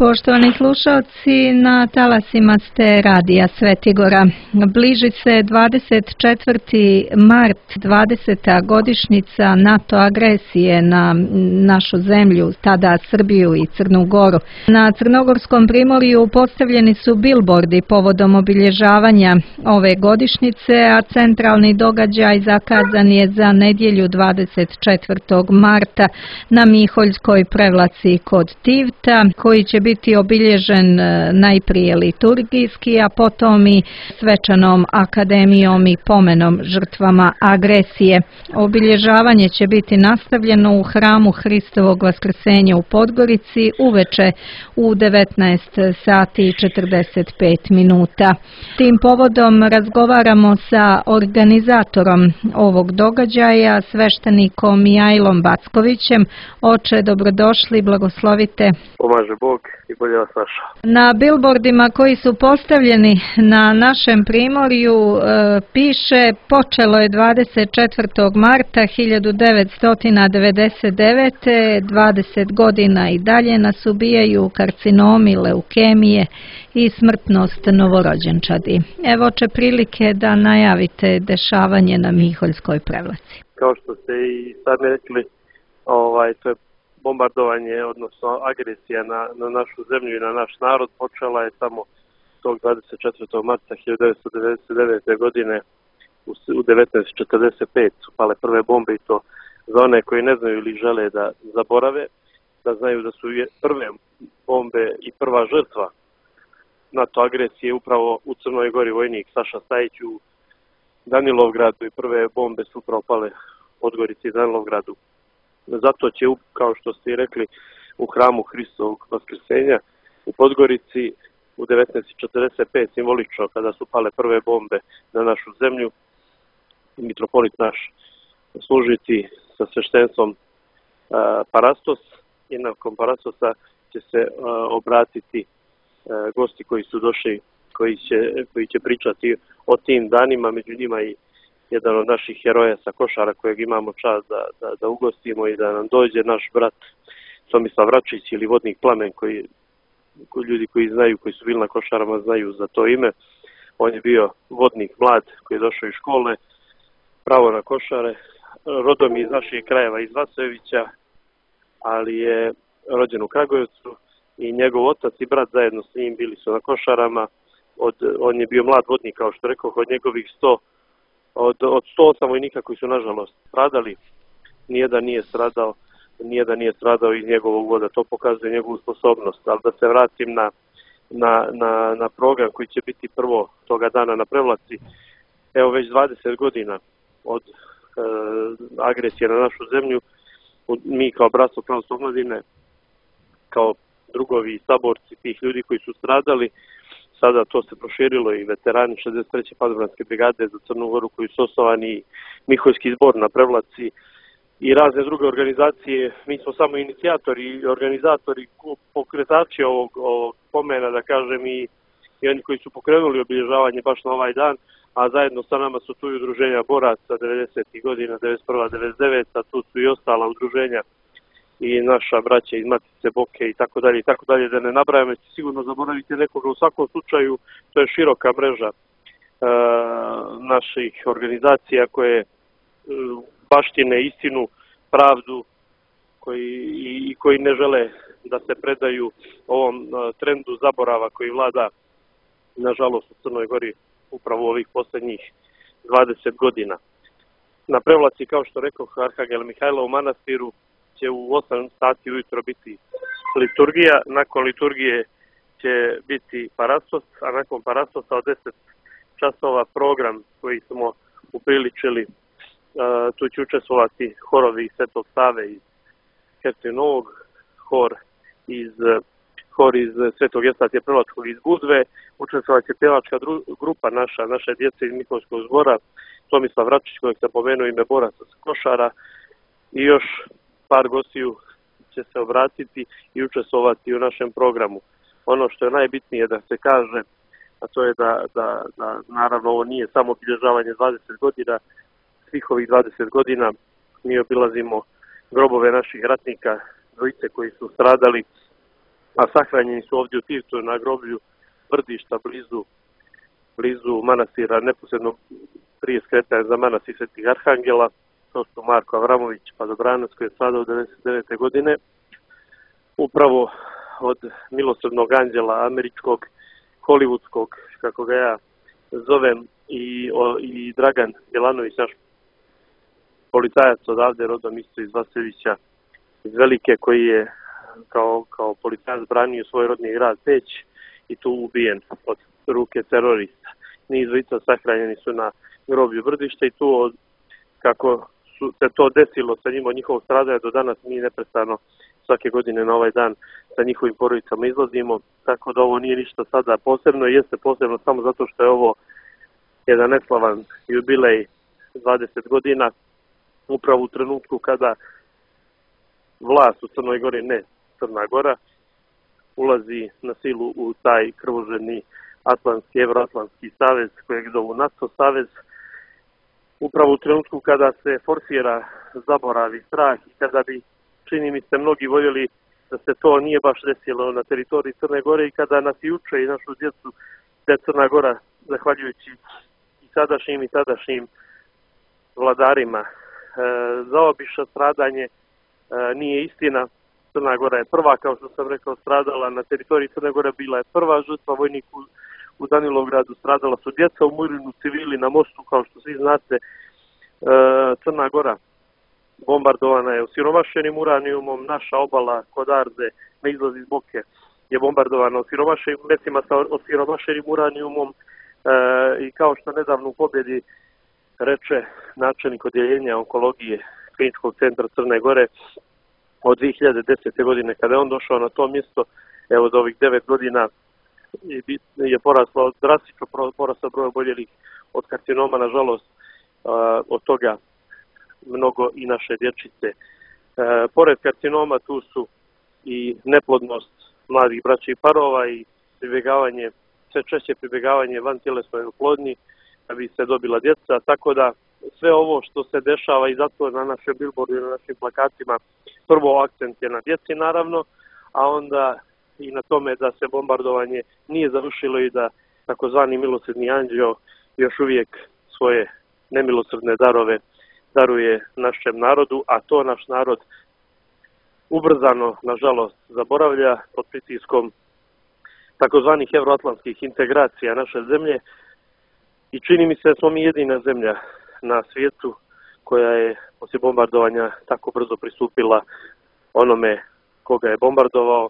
Poštovani slušalci, na talasima ste radija Svetigora. Bliži se 24. mart, 20. godišnjica NATO agresije na našu zemlju, tada Srbiju i Crnu Goru. Na Crnogorskom primorju postavljeni su bilbordi povodom obilježavanja ove godišnjice, a centralni događaj zakazan je za nedjelju 24. marta na Miholjskoj prevlaci kod Tivta, koji će biti obilježen najprije liturgijski, a potom i svečanom akademijom i pomenom žrtvama agresije. Obilježavanje će biti nastavljeno u hramu Hristovog Vaskrsenja u Podgorici uveče u 19 sati i 45 minuta. Tim povodom razgovaramo sa organizatorom ovog događaja, sveštenikom Mijajlom Backovićem. Oče, dobrodošli, blagoslovite. Pomaže Bog i bolje vas našao. Na bilbordima koji su postavljeni na našem primorju piše: počelo je 24. marta 1999. 20 godina i dalje nas ubijaju karcinomi, leukemije i smrtnost novorođenčadi. Evo oče prilike da najavite dešavanje na Miholjskoj prevlaci. Kao što ste i sami rekli, to je bombardovanje, odnosno agresija na našu zemlju i na naš narod počela je samo tog 24. marta 1999. godine u 19:45 su pale prve bombe, i to za one koji ne znaju ili žele da zaborave, da znaju da su prve bombe i prva žrtva NATO agresije upravo u Crnoj Gori vojnik Saša Stajić u Danilovgradu, i prve bombe su upravo pale u Podgorici i Danilovgradu. Zato će, kao što ste i rekli, u hramu Hristovog Vaskrsenja u Podgorici u 19:45 simbolično, kada su pale prve bombe na našu zemlju, mitropolit naš služiti sa sveštenstvom Parastos, i nakon Parastosa će se obratiti gosti koji su došli, koji će pričati o tim danima, među njima i jedan od naših heroja sa Košara kojeg imamo čast da ugostimo i da nam dođe, naš brat Tomislav Vračić ili Vodnik Plamen, koji ljudi koji znaju, koji su bili na Košarama, znaju za to ime. On je bio vodnik mlad koji je došao iz škole pravo na Košare, rodom iz naših krajeva, iz Vasojevića, ali je rođen u Kragujevcu, i njegov otac i brat zajedno s njim bili su na Košarama. On je bio mlad vodnik, kao što rekao, od njegovih 108 vojnika koji su nažalost stradali, nijedan nije stradao iz njegovog voda. To pokazuje njegovu sposobnost. Ali da se vratim na program koji će biti prvo toga dana na prevlaci. Evo, već 20 godina od agresije na našu zemlju, mi kao Bratstvo pravoslavne omladine, kao drugovi i saborci tih ljudi koji su stradali, sada to se proširilo i veterani 63. padobranske brigade za Crnu Goru koji su osnovani, Miholjski zbor na prevlaci i razne druge organizacije. Mi smo samo inicijatori i organizatori, pokretači ovog pomena, da kažem, i oni koji su pokrenuli obilježavanje baš na ovaj dan, a zajedno sa nama su tu i udruženja boraca 90. godina, 91. 99. Tu su i ostala udruženja i naša braća iz Matice Boke i tako dalje, da ne nabrajam, će sigurno zaboraviti nekoga. U svakom slučaju, to je široka mreža naših organizacija koje baštine istinu, pravdu, koji ne žele da se predaju ovom trendu zaborava koji vlada, nažalost, u Crnoj Gori upravo ovih posljednjih 20 godina. Na prevlaci, kao što rekao, Arhangela Mihajla u manastiru će u 8 sati ujutro biti liturgija. Nakon liturgije će biti Parastos, a nakon Parastosa od 10 časova program koji smo upriličili. Tu će učestvovati horovi Svetog Save iz Herceg-Novog, hor iz Svetog Evstafija Prevlačkog iz Budve, učestvovat će pjevačka grupa naše djece iz Miholjskog zbora, Tomislav Vračić, kojeg sam pomenuo, ime boraca sa Košara, i još par gostiju će se obratiti i učestvovati u našem programu. Ono što je najbitnije da se kaže, a to je da naravno ovo nije samo obilježavanje 20 godina, svih ovih 20 godina mi obilazimo grobove naših ratnika, dvojice koji su stradali a sahranjeni su ovdje u Tivtu na groblju Brdišta blizu manastira, neposredno prije skretanja za manastir Svetih Arhangela. To su Marko Avramović Padobranac koji je stradao 1999. godine. Upravo od milosrdnog anđela američkog, hollywoodskog, kako ga ja zovem, i Dragan Bjelanović, naš policajac odavde, rodom isto iz Vasiljevića, iz Velike, koji je kao policajac branio svoj rodni grad Peć i tu ubijen od ruke terorista. Niz lica sahranjeni su na groblju Brdišta i tu kako se to desilo sa njima od njihovog stradanja do danas, mi neprestano svake godine na ovaj dan sa njihovim porodicama izlazimo, tako da ovo nije ništa sada posebno, jeste posebno samo zato što je ovo jedan neslavan jubilej 20 godina, upravo u trenutku kada vlast u Crnoj Gori, ne Crna Gora, ulazi na silu u taj krvožedni Evroatlantski savez, kojeg zovu NATO savez, upravo u trenutku kada se forsira zaborav i strah i kada bi, čini mi se, mnogi voljeli da se to nije baš desilo na teritoriji Crne Gore i kada nas i uče i našu djecu da je Crna Gora, zahvaljujući i tadašnjim vladarima, zaobišla stradanje, nije istina. Crna Gora je prva, kao što sam rekao, stradala na teritoriji Crne Gore, bila je prva žrtva vojnik u Danilovgradu, stradala su djeca, umoreni civili na mostu, kao što svi znate. Crna Gora bombardovana je osiromašenim uranijumom, naša obala kod Arze na izlazi iz Boke je bombardovana mesima sa osiromašenim uranijumom i kao što nedavno u pobjedi reče načelnik odjeljenja onkologije Kliničkog centra Crne Gore, od 2010. godine kada je on došao na to mjesto, evo do ovih 9 godina je drastično porasla broj oboljelih od karcinoma, nažalost od toga mnogo i naše dječice. Pored karcinoma tu su i neplodnost mladih braća i parova i sve češće pribjegavanje vantjelesnoj oplodnji da bi se dobila djeca, tako da sve ovo što se dešava i zato na našem billboardu i na našim plakatima prvo akcent je na djeci naravno, a onda i na tome da se bombardovanje nije završilo i da takozvani milosrdni anđeo još uvijek svoje nemilosrdne darove daruje našem narodu, a to naš narod ubrzano, nažalost, zaboravlja pod pritiskom takozvanih evroatlantskih integracija naše zemlje i čini mi se da smo mi jedina zemlja na svijetu koja je poslije bombardovanja tako brzo pristupila onome koga je bombardovao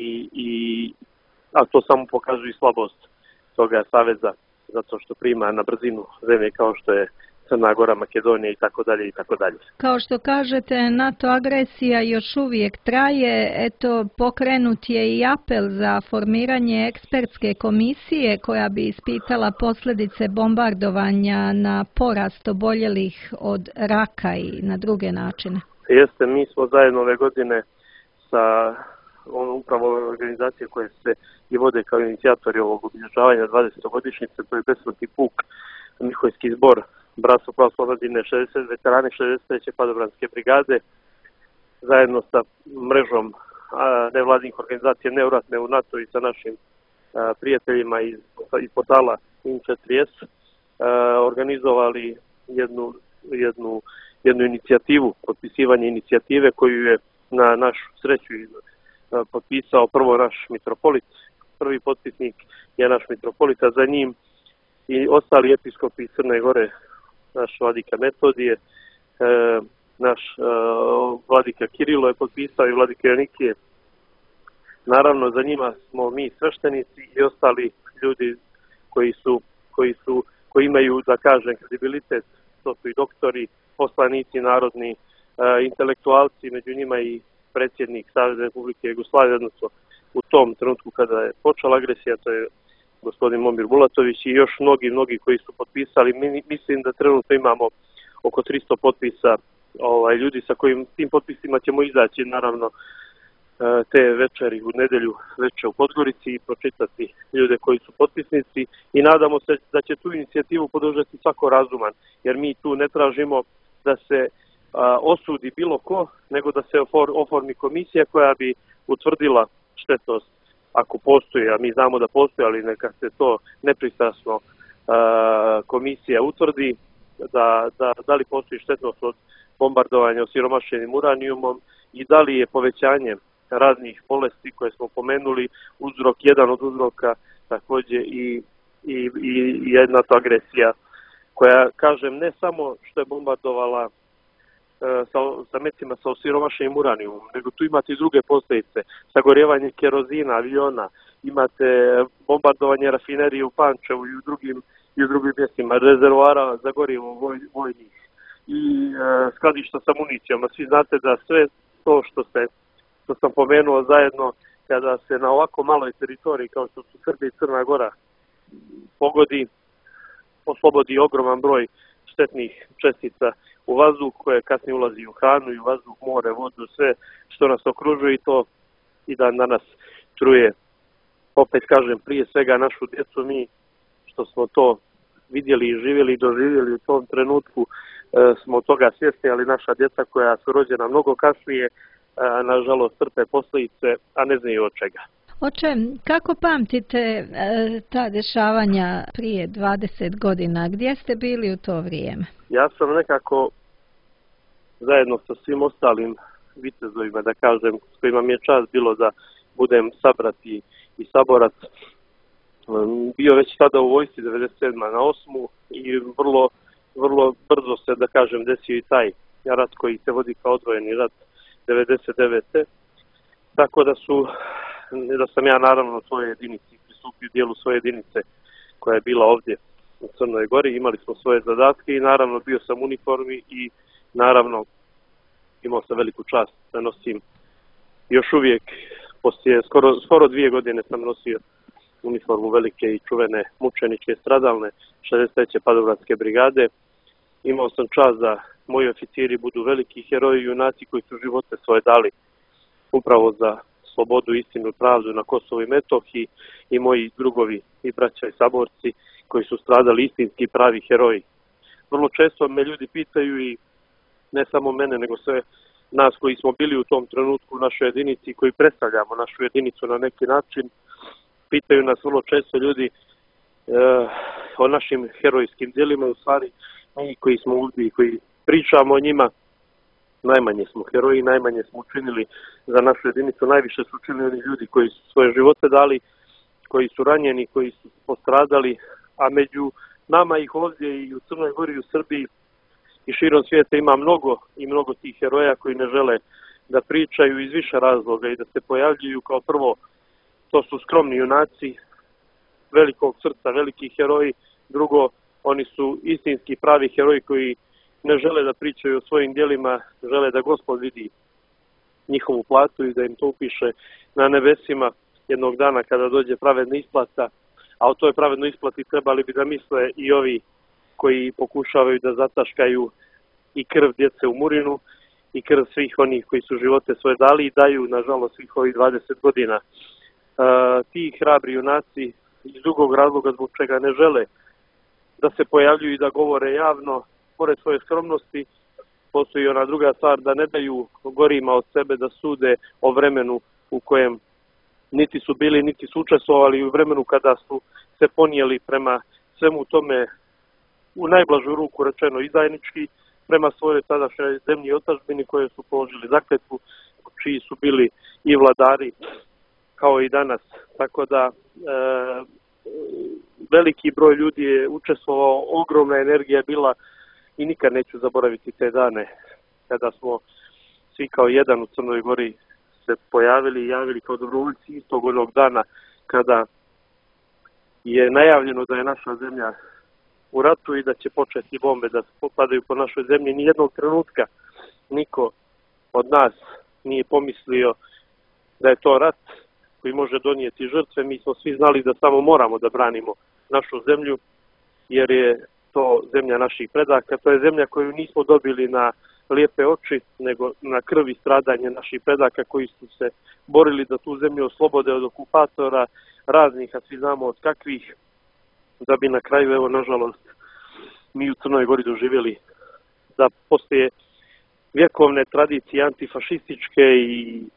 a to samo pokazuje slabost toga saveza, zato što prima na brzinu zemlje kao što je Crna Gora, Makedonija i tako dalje i tako dalje. Kao što kažete, NATO agresija još uvijek traje. Eto, pokrenut je i apel za formiranje ekspertske komisije koja bi ispitala posljedice bombardovanja na porast oboljelih od raka i na druge načine. Jeste, mi smo zajedno ove godine sa upravo organizacije koje se i vode kao inicijatori ovog obilježavanja 20-godišnjice, to je Besmrtni puk, Miholjski zbor, Bratstvo pravoslavne 60 veterani 63. Padobranske brigade, zajedno sa mrežom nevladinih organizacija Neuratne u NATO i sa našim prijateljima iz portala In4S, organizovali jednu inicijativu, potpisivanje inicijative koju je na našu sreću potpisao prvo naš mitropolit. Prvi potpisnik je naš mitropolit, a za njim i ostali episkopi iz Crne Gore, naš vladika Metodije, naš vladika Kirilo je potpisao i vladika Jonikije. Naravno, za njima smo mi sveštenici i ostali ljudi koji imaju, da kažem, kredibilitet, to su i doktori, poslanici, narodni, intelektualci, među njima i predsjednik Savezne Republike Jugoslavije, odnosno u tom trenutku kada je počela agresija, to je gospodin Momir Bulatović i još mnogi koji su potpisali. Mislim da trenutno imamo oko 300 potpisa ljudi sa kojim tim potpisima ćemo izaći naravno te večeri u nedjelju veče u Podgorici i pročitati ljude koji su potpisnici i nadamo se da će tu inicijativu podržati svako razuman, jer mi tu ne tražimo da se osudi bilo ko, nego da se oformi komisija koja bi utvrdila štetnost, ako postoji, a mi znamo da postoji, ali neka se to nepristrasno komisija utvrdi, da li postoji štetnost od bombardovanja osiromašenim uranijumom i da li je povećanje raznih bolesti koje smo pomenuli jedan od uzroka također i jedna to agresija koja, kažem, ne samo što je bombardovala sa mecima sa osiromašenim uranijumom, nego tu imate i druge posljedice, sagorjevanje kerozina, aviona, imate bombardovanje rafinerije u Pančevu i u drugim mjestima, rezervoara za gorivo vojnih i skladišta sa municijom. Svi znate da sve to što sam pomenuo zajedno, kada se na ovako maloj teritoriji kao što su Srbija i Crna Gora oslobodi ogroman broj štetnih čestica u vazduh, koje kasnije ulazi u hranu i u vazduh, more, vodu, sve što nas okružuje, i to i dan danas truje. Opet kažem, prije svega našu djecu, mi što smo to vidjeli i živjeli i doživjeli u tom trenutku, smo toga svjesni, ali naša djeca koja su rođena mnogo kasnije, nažalost trpe posljedice, a ne znaju od čega. Oče, kako pamtite ta dešavanja prije 20 godina? Gdje ste bili u to vrijeme? Ja sam nekako zajedno sa svim ostalim vitezovima, da kažem, s kojima mi je čast bilo da budem sabrat i saborac, bio već tada u vojsci 97. na 8. i vrlo brzo se, da kažem, desio i taj rat koji se vodi kao odvojeni rat 99. Tako da sam ja naravno u svojoj jedinici pristupio dijelu svoje jedinice koja je bila ovdje u Crnoj Gori. Imali smo svoje zadatke i naravno bio sam u uniformi i naravno imao sam veliku čast da nosim još uvijek, poslije skoro 2 godine sam nosio uniformu velike i čuvene mučeničke stradalne 63. padobranske brigade. Imao sam čast da moji oficiri budu veliki heroji i junaci koji su živote svoje dali upravo za slobodu, istinu i pravdu na Kosovu i Metohiji, i moji drugovi i braća i saborci koji su stradali istinski pravi heroji. Vrlo često me ljudi pitaju, i ne samo mene, nego sve nas koji smo bili u tom trenutku u našoj jedinici, koji predstavljamo našu jedinicu na neki način, pitaju nas vrlo često ljudi o našim herojskim djelima. U stvari, mi koji smo ovdje i koji pričamo o njima, najmanje smo heroji, najmanje smo učinili za našu jedinicu, najviše su učinili oni ljudi koji su svoje živote dali, koji su ranjeni, koji su postradali, a među nama ih ovdje i u Crnoj Gori i u Srbiji i širom svijeta ima mnogo tih heroja koji ne žele da pričaju iz više razloga i da se pojavljuju. Kao prvo, to su skromni junaci, velikog srca, veliki heroji. Drugo, oni su istinski pravi heroji koji ne žele da pričaju o svojim djelima, žele da Gospod vidi njihovu platu i da im to upiše na nebesima jednog dana kada dođe pravedna isplata, a o toj pravednoj isplati trebali bi da misle i ovi koji pokušavaju da zataškaju i krv djece u Murinu i krv svih onih koji su živote svoje dali i daju, nažalost, svih ovih 20 godina. Ti hrabri junaci iz drugog razloga zbog čega ne žele da se pojavljuju i da govore javno, pored svoje skromnosti, postoji ona druga stvar, da ne daju gorima od sebe da sude o vremenu u kojem niti su bili, niti su učestvovali, u vremenu kada su se ponijeli prema svemu tome, u najblažu ruku rečeno, izdajnički, prema svojoj tadašnjoj zemlji i otadžbini koje su položili zakletvu, čiji su bili i vladari kao i danas. Tako da veliki broj ljudi je učestvovao, ogromna energija bila i nikad neću zaboraviti te dane kada smo svi kao jedan u Crnoj Gori se pojavili i javili kao dobrovoljci istog onog dana kada je najavljeno da je naša zemlja u ratu i da će početi bombe da padaju po našoj zemlji. Nijednog trenutka niko od nas nije pomislio da je to rat koji može donijeti žrtve. Mi smo svi znali da samo moramo da branimo našu zemlju, jer je to zemlja naših predaka, to je zemlja koju nismo dobili na lijepe oči, nego na krv i stradanje naših predaka koji su se borili da tu zemlju oslobode od okupatora raznih, a svi znamo od kakvih, da bi na kraju, evo, nažalost, mi u Crnoj Gori doživjeli da poslije vjekovne tradicije antifašističke i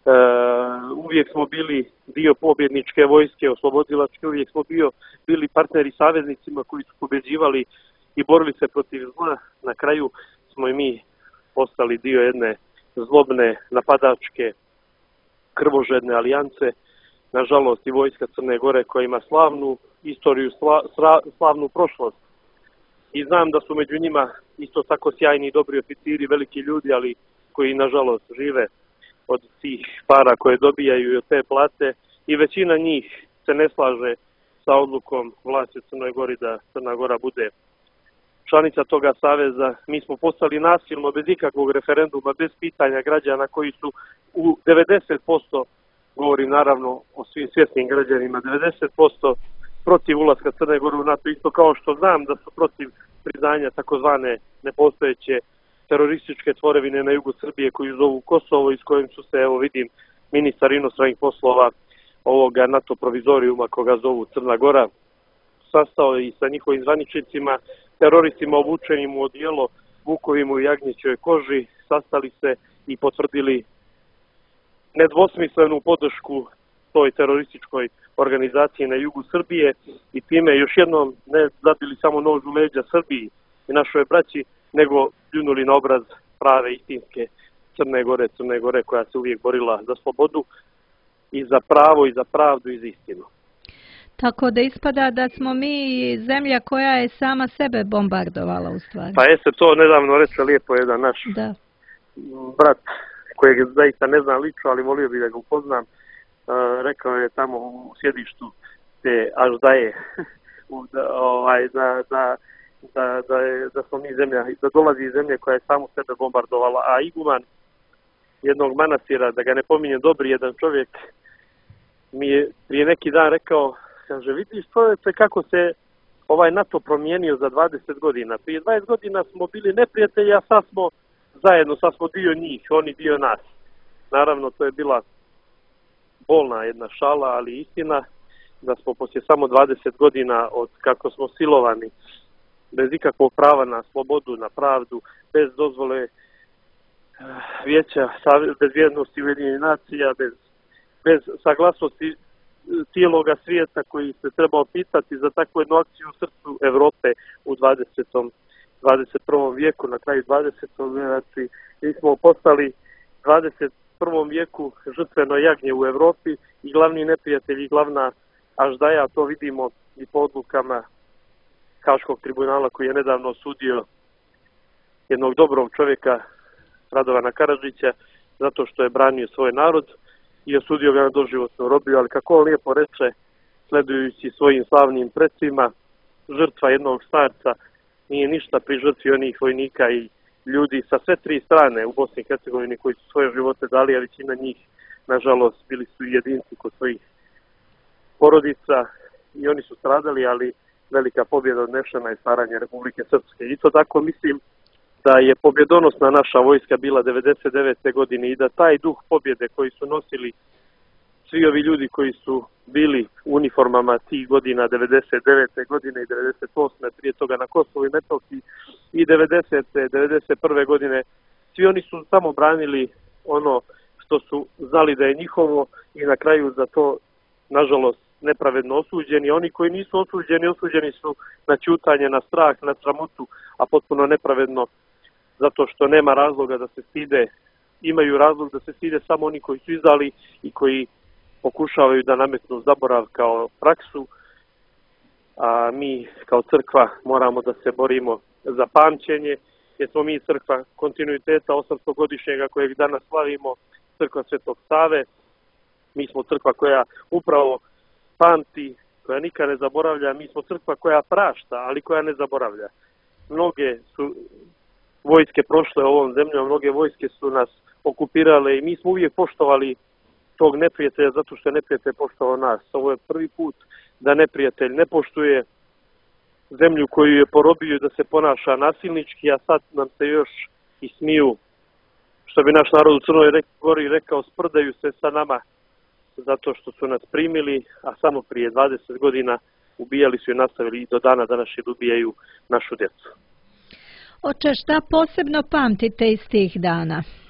uvijek smo bili dio pobjedničke vojske, oslobodilačke, uvijek smo bili partneri saveznicima koji su pobjeđivali i borili se protiv zla. Na kraju smo i mi postali dio jedne zlobne, napadačke, krvožedne alijance. Nažalost i vojska Crne Gore koja ima slavnu istoriju, slavnu prošlost. I znam da su među njima isto tako sjajni i dobri oficiri, veliki ljudi, ali koji nažalost žive od tih para koje dobijaju i od te plate. I većina njih se ne slaže sa odlukom vlasti u Crnoj Gori da Crna Gora bude članica toga saveza. Mi smo postali nasilno, bez ikakvog referenduma, bez pitanja građana koji su u 90%, govorim naravno o svim svjesnim građanima, 90% protiv ulaska Crne Gore u NATO, isto kao što znam da su protiv priznanja takozvane nepostojeće terorističke tvorevine na jugu Srbije koju zovu Kosovo i s kojim su se, evo vidim, ministar inostranih poslova ovoga NATO provizorijuma koga zovu Crna Gora sastao i sa njihovim zvaničnicima, teroristima obučenim u odijelo, vukovima i jagnjećoj koži, sastali se i potvrdili nedvosmislenu podršku toj terorističkoj organizaciji na jugu Srbije i time još jednom ne zabili samo nož u leđa Srbiji i našoj braći, nego pljunuli na obraz prave istinske Crne Gore koja se uvijek borila za slobodu i za pravo i za pravdu i za istinu. Tako da ispada da smo mi zemlja koja je sama sebe bombardovala u stvari. Pa se to nedavno reče lijepo jedan naš brat kojeg zaista ne znam lično, ali volio bih da ga upoznam. Rekao je tamo u sjedištu te Aždaje da smo mi zemlja, da dolazi iz zemlje koja je samu sebe bombardovala, a iguman jednog manastira, da ga ne pominjem, dobri jedan čovjek, mi je prije neki dan rekao, kaže, vidiš čovječe kako se ovaj NATO promijenio za 20 godina. Prije 20 godina smo bili neprijatelji, a sad smo zajedno, sad smo dio njih, oni dio nas. Naravno, to je bila bolna jedna šala, ali istina da smo poslije samo 20 godina od kako smo silovani, bez ikakvog prava na slobodu, na pravdu, bez dozvole Vijeća bezbjednosti Ujedinjenih nacija, bez saglasnosti cijeloga svijeta koji se trebao pitati za takvu jednu akciju u srcu Europe u 21. vijeku, na kraju 20. Znači, mi smo postali 21. vijeku žrtveno jagnje u Europi i glavni neprijatelj i glavna Aždaja, to vidimo i po odlukama Haškog tribunala koji je nedavno osudio jednog dobrog čovjeka, Radovana Karadžića, zato što je branio svoj narod i osudio ga na doživotnu robiju, ali kako on lijepo reče, sledujući svojim slavnim precima, žrtva jednog starca nije ništa pri žrtvi onih vojnika i ljudi sa sve tri strane u Bosni i Hercegovini koji su svoje živote dali, a većina njih, nažalost, bili su jedinci kod svojih porodica i oni su stradali, ali velika pobjeda odnešena je stvaranje Republike Srpske. I to tako mislim da je pobjedonosna naša vojska bila 99. godine i da taj duh pobjede koji su nosili svi ovi ljudi koji su bili u uniformama tih godina, 99. godine i 98. prije toga na Kosovu i Metohiji i 90. 91. godine, svi oni su samo branili ono što su znali da je njihovo i na kraju za to, nažalost, nepravedno osuđeni. Oni koji nisu osuđeni su na ćutanje, na strah, na sramotu, a potpuno nepravedno zato što nema razloga da se stide. Imaju razlog da se stide samo oni koji su izdali i koji pokušavaju da nametnu zaborav kao praksu, a mi kao crkva moramo da se borimo za pamćenje, jer smo mi crkva kontinuiteta 800-godišnjega kojeg danas slavimo, crkva Svetog Save. Mi smo crkva koja upravo pamti, koja nikad ne zaboravlja, mi smo crkva koja prašta, ali koja ne zaboravlja. Mnoge su vojske prošle ovom zemljom, mnoge vojske su nas okupirale i mi smo uvijek poštovali tog neprijatelja zato što je neprijatelj poštovao nas. Ovo je prvi put da neprijatelj ne poštuje zemlju koju je porobio da se ponaša nasilnički, a sad nam se još i smiju, što bi naš narod u Crnoj Gori rekao, sprdaju se sa nama zato što su nas primili, a samo prije 20 godina ubijali su i nastavili i do dana današnjeg ubijaju našu djecu. Oče, šta posebno pamtite iz tih dana?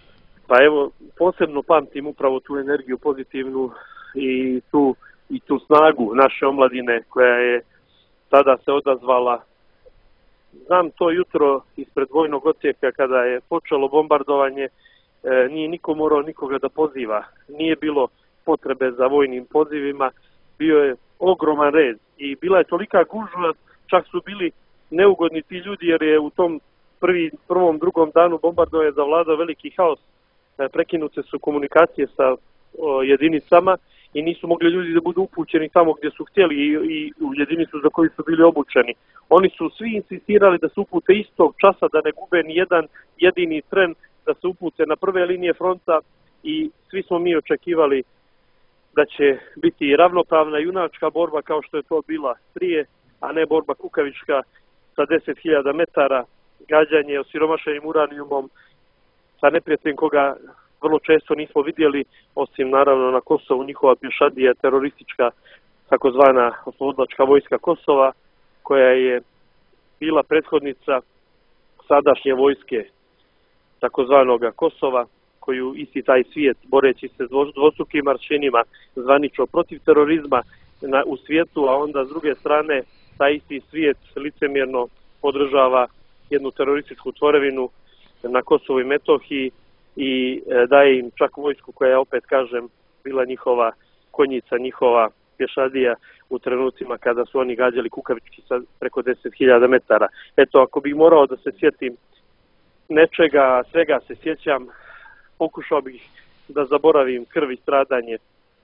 Pa evo, posebno pamtim upravo tu energiju pozitivnu i tu snagu naše omladine koja je tada se odazvala. Znam to jutro ispred vojnog odsjeka kada je počelo bombardovanje, nije niko morao nikoga da poziva. Nije bilo potrebe za vojnim pozivima, bio je ogroman red i bila je tolika gužva, čak su bili neugodni ti ljudi jer je u tom drugom danu bombardovanja zavladao veliki haos. Prekinute su komunikacije sa jedinicama i nisu mogli ljudi da budu upućeni tamo gdje su htjeli i u jedinicu za koju su bili obučeni. Oni su svi insistirali da se upute istog časa, da ne gube ni jedan jedini tren, da se upute na prve linije fronta i svi smo mi očekivali da će biti ravnopravna junačka borba kao što je to bila prije, a ne borba kukavička sa 10.000 metara, gađanje osiromašenim uranijumom sa neprijateljem koga vrlo često nismo vidjeli, osim naravno na Kosovu njihova pješadija teroristička takozvana oslobodilačka vojska Kosova, koja je bila prethodnica sadašnje vojske takozvanog Kosova, koju isti taj svijet, boreći se s dvostrukim aršinima zvanično protiv terorizma u svijetu, a onda s druge strane taj isti svijet licemjerno podržava jednu terorističku tvorevinu na Kosovu i Metohiji i daje im čak vojsku koja je, opet kažem, bila njihova konjica, njihova pješadija u trenucima kada su oni gađali kukavički sa preko 10.000 metara. Eto, ako bih morao da se sjetim nečega, svega se sjećam, pokušao bih da zaboravim krv i stradanje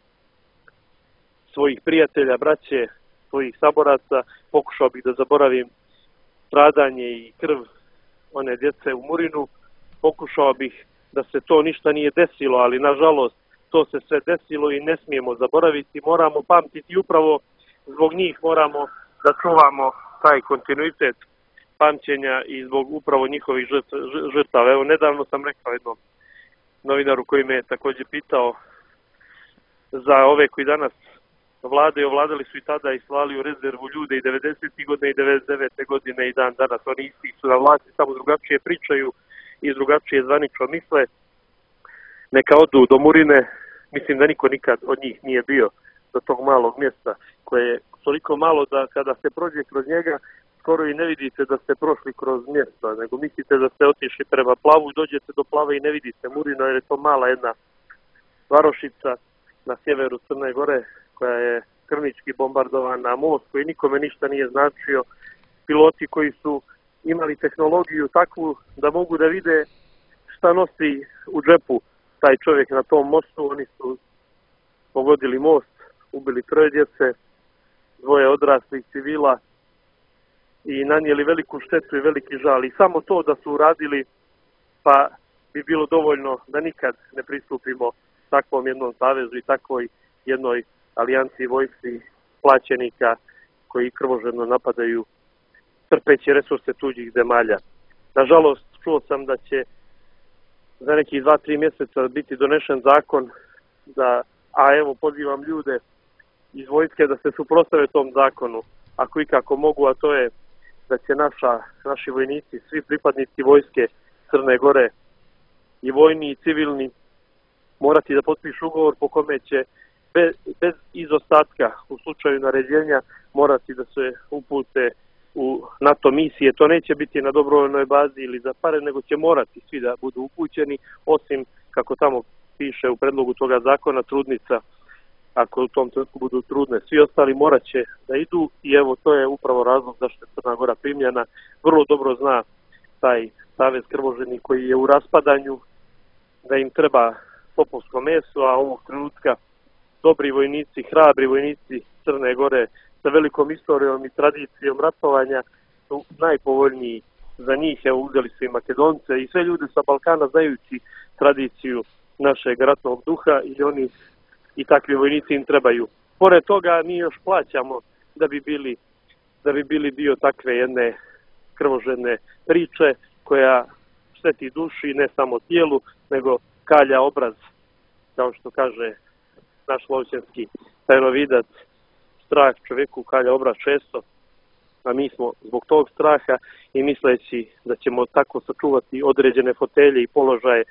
svojih prijatelja, braće, svojih saboraca, pokušao bih da zaboravim stradanje i krv one djece u Murinu, pokušao bih da se to ništa nije desilo, ali nažalost to se sve desilo i ne smijemo zaboraviti, moramo pamtiti i upravo zbog njih moramo da čuvamo taj kontinuitet pamćenja i zbog upravo njihovih žrtava. Evo, nedavno sam rekao jednom novinaru koji me je također pitao za ove koji danas vlade, ovladali su i tada i slali u rezervu ljude i 90. godine i 99. godine i dan danas. Oni isti su na vlasti, samo drugačije pričaju i drugačije zvanično misle. Neka odu do Murine, mislim da niko nikad od njih nije bio do tog malog mjesta koje je toliko malo da kada se prođe kroz njega skoro i ne vidite da ste prošli kroz mjesto, nego mislite da ste otišli prema Plavu i dođete do Plave i ne vidite Murino jer je to mala jedna varošica na sjeveru Crne Gore koja je krvnički bombardovana, most koji nikome ništa nije značio, piloti koji su imali tehnologiju takvu da mogu da vide šta nosi u džepu taj čovjek na tom mostu. Oni su pogodili most, ubili 3 djece, 2 odraslih civila i nanijeli veliku štetu i veliki žal. I samo to da su uradili, pa bi bilo dovoljno da nikad ne pristupimo takvom jednom savezu i takvoj jednoj alijanciji vojsci plaćenika koji krvožedno napadaju trpeći resurse tuđih zemalja. Nažalost, čuo sam da će za nekih 2-3 mjeseca biti donešen zakon a evo pozivam ljude iz vojske da se suprotstave tom zakonu, ako ikako mogu, a to je da će naši vojnici, svi pripadnici vojske Crne Gore, i vojni i civilni, morati da potpišu ugovor po kome će bez izostatka u slučaju naređenja morati da se upute u NATO misije. To neće biti na dobrovoljnoj bazi ili za pare, nego će morati svi da budu upućeni, osim, kako tamo piše u predlogu toga zakona, trudnica, ako u tom trenutku budu trudne. Svi ostali morat će da idu i evo, to je upravo razlog zašto je Crna Gora primljena. Vrlo dobro zna taj savez krvožednih koji je u raspadanju, da im treba topovsko meso, a ovog trenutka dobri vojnici, hrabri vojnici Crne Gore sa velikom istorijom i tradicijom ratovanja su najpovoljniji za njih. Evo, uzeli su i Makedonce i sve ljude sa Balkana znajući tradiciju našeg ratnog duha i oni i takvi vojnici im trebaju. Pored toga mi još plaćamo da bi bili dio takve jedne krvožedne priče koja šteti duši, ne samo tijelu, nego kalja obraz, kao što kaže naš lovćanski tajnovidac, strah čovjeku kalja obraz često, a mi smo zbog tog straha i misleći da ćemo tako sačuvati određene fotelje i položaje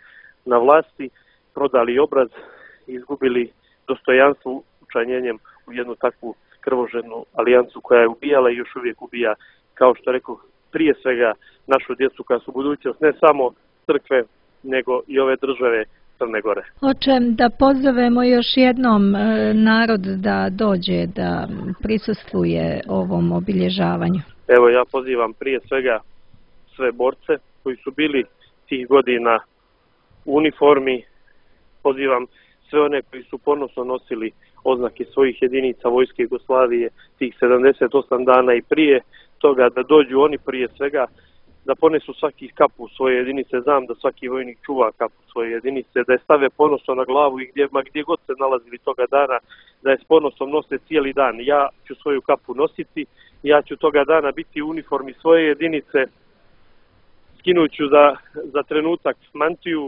na vlasti, prodali obraz i izgubili dostojanstvo učlanjenjem u jednu takvu krvožednu alijansu koja je ubijala i još uvijek ubija, kao što rekao, prije svega našu djecu koja su budućnost ne samo crkve, nego i ove države Crne Gore. Oče, da pozovemo još jednom narod da dođe, da prisustvuje ovom obilježavanju. Evo, ja pozivam prije svega sve borce koji su bili tih godina u uniformi, pozivam sve one koji su ponosno nosili oznake svojih jedinica Vojske Jugoslavije tih 78 dana i prije toga, da dođu oni prije svega, da ponesu svaki kapu svoje jedinice. Znam da svaki vojnik čuva kapu svoje jedinice, da je stave ponosno na glavu i gdje god se nalazili toga dana, da je s ponosom nose cijeli dan. Ja ću svoju kapu nositi, ja ću toga dana biti u uniformi svoje jedinice, skinuću za trenutak mantiju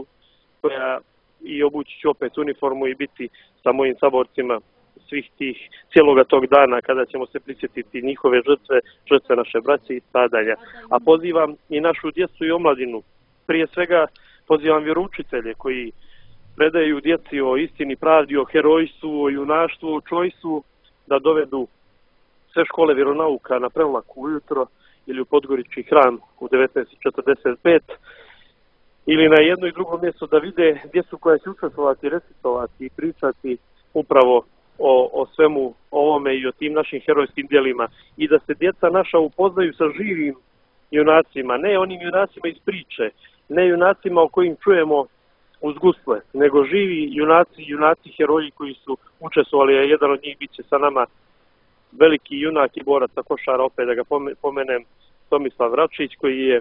i obući ću opet uniformu i biti sa mojim saborcima svih tih cijeloga tog dana kada ćemo se prisjetiti njihove žrtve naše braće i stradanja. A pozivam i našu djecu i omladinu. Prije svega pozivam vjeroučitelje koji predaju djeci o istini, pravdi, o herojstvu, o junaštvu, o čojstvu, da dovedu sve škole vjeronauka na Prevlaku ujutro ili u Podgorički hram u 19:45 ili na jedno i drugo mjesto, da vide djecu koja će učestvovati, recitovati i pričati upravo o svemu ovome i o tim našim herojskim djelima, i da se djeca naša upoznaju sa živim junacima, ne onim junacima iz priče, ne junacima o kojim čujemo uz gusle, nego živi junaci heroji koji su učestvovali, a jedan od njih bit će sa nama veliki junak i borac sa Košara, opet da ga pomenem, Tomislav Račić, koji je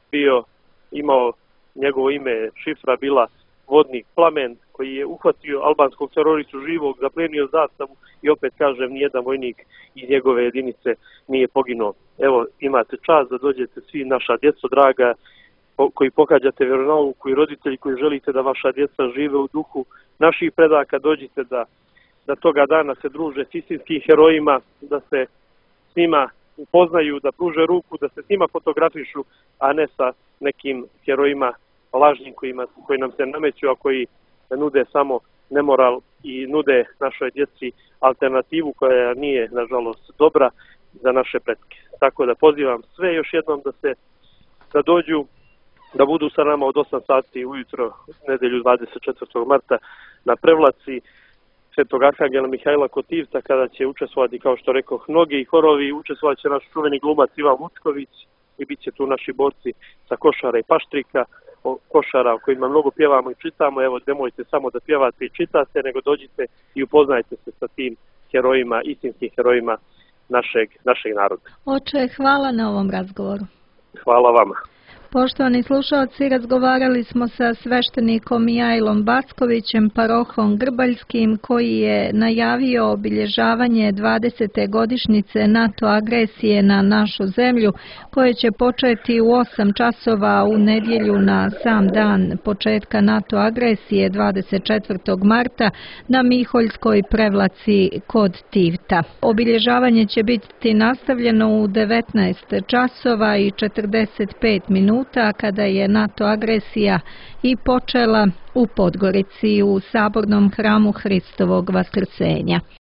imao njegovo ime, šifra bila Vodnik Plamen, koji je uhvatio albanskog teroristu živog, zaplenio zastavu i opet kažem, nijedan vojnik iz njegove jedinice nije poginuo. Evo, imate čast da dođete svi, naša djeco draga, koji pohađate vjeronauku i roditelji koji želite da vaša djeca žive u duhu naših predaka, dođite da toga dana se druže s istinskim herojima, da se s njima upoznaju, da pruže ruku, da se s njima fotografišu, a ne sa nekim herojima lažnim koji nam se nameću, a koji nude samo nemoral i nude našoj djeci alternativu koja nije, nažalost, dobra za naše pretke. Tako da pozivam sve još jednom da dođu, da budu sa nama od 8 sati ujutro, nedjelju 24. marta na Prevlaci Svetog Arhangela Mihajla Kotivca, kada će učestvovati, kao što rekoh, mnogi horovi. Učestvovat će naš čuveni glumac Ivan Vučković i bit će tu naši borci sa Košara i Paštrika, Košara o kojima mnogo pjevamo i čitamo. Evo, nemojte samo da pjevate i čitate, nego dođite i upoznajte se sa tim herojima, istinskim herojima našeg naroda. Oče, hvala na ovom razgovoru. Hvala vama. Poštovani slušalci, razgovarali smo sa sveštenikom Mijajlom Backovićem, parohom Grbaljskim, koji je najavio obilježavanje 20. godišnjice NATO agresije na našu zemlju, koje će početi u 8 časova u nedjelju na sam dan početka NATO agresije 24. marta na Miholjskoj Prevlaci kod Tivta. Obilježavanje će biti nastavljeno u 19 časova i 45 minuta, kada je NATO agresija i počela u Podgorici u sabornom hramu Hristovog Vaskrsenja.